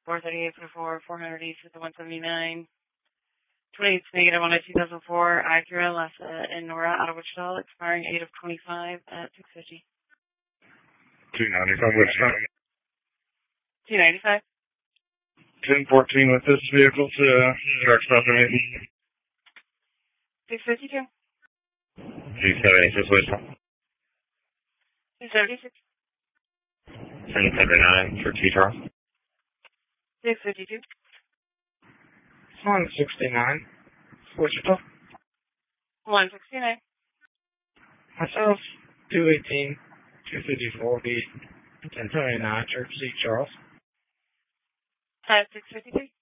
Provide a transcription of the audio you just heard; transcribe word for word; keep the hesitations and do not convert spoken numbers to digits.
four thirty-eight for the four, four hundred east with the one seventy-nine. twenty-eight negative on a two thousand four Acura Lassa in Nora out of Wichita, expiring eight of twenty-five at six fifty. two ninety-five Wichita. two ninety-five. ten fourteen with this vehicle to direct stop information. six fifty-two. two seventy-six Wichita. two seventy-six. ten seventy-nine for T Charles. six fifty-two. one sixty-nine Wichita. one sixty-nine. Myself, two eighteen, two fifty-four B, ten seventy-nine Church C Charles. Uh, six fifty-three.